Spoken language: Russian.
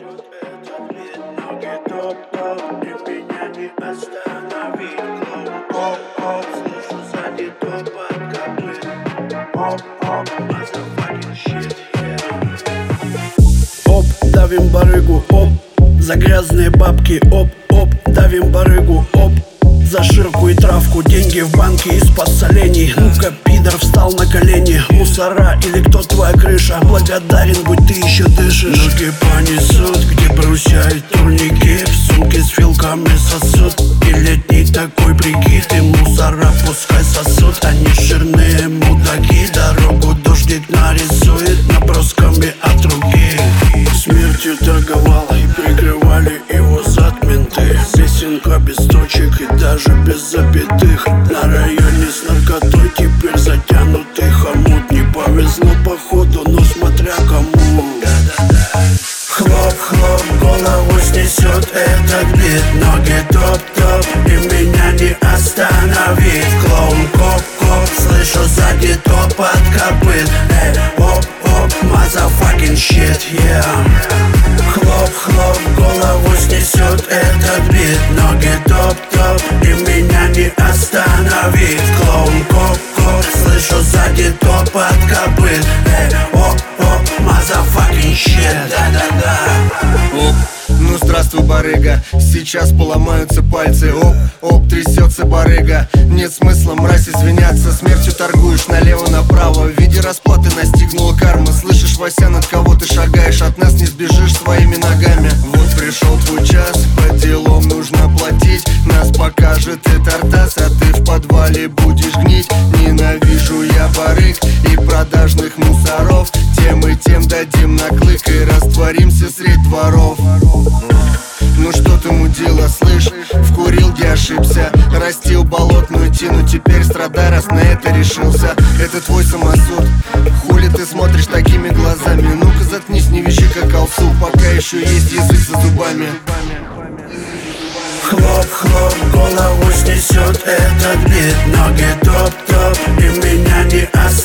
снесет этот вид. Ноги топ-топ, и меня не остановить. Оп-оп, слышу сзади топот копыт. Оп-оп, motherfucking shit, yeah. Оп, давим барыгу, оп, за грязные бабки, оп-оп, давим барыгу, оп, за ширку и травку. Деньги в банке из-под солений. Ну-ка, пидор, встал на колени. Мусора или кто твоя крыша? Благодарен, будь ты еще дышишь. Ноги понесут, где брусья и турники. В сумке с вилками сосут. И летний такой прикид. И мусора пускай сосут. Они жирные мудаки. Дорогу дождик нарисует набросками от руки. Смертью торговал и прикрывали его зад менты. Песенка без точек и даже без запятых. На районе с наркотой теперь затянутый хомут. Не повезло походу, но смотря кому. Хлоп-хлоп, голову снесет этот бит. Ноги топ-топ, и меня не остановить. Клоун коп-коп, слышу сзади топот копыт. Эй, оп-оп, motherfucking shit, yeah. Хлоп-хлоп, голову снесет этот бит. Ноги топ-топ, и меня не остановить. Клоун коп-коп, слышу сзади топот копыт. Эй, оп-оп, motherfucking shit, да-да-да. Оп, ну здравствуй, барыга. Сейчас поломаются пальцы. Оп, оп, трясется барыга. Нет смысла, мразь, извиняться. Смертью торгуешь налево-направо. В виде расплаты настигнула карма. Слышишь, Вася, над кого ты шагаешь? От нас не сбежишь своими ногами. Вот пришел твой час, по делам нужно платить. Нас покажет Тартас, а ты в подвале будешь гнить. Ненавижу я барыг и продажных мусоров. Тем и тем дадим наклык и растворимся средь дворов. Ну что ты мудила, слышь, вкурил, где ошибся. Растил болотную тину, теперь страдай, раз на это решился. Это твой самосуд, хули ты смотришь такими глазами? Ну-ка заткнись, не вещи как алсу, пока еще есть язык за зубами. Хлоп-хлоп, голову снесет этот бит. Ноги топ-топ, и меня не остановить.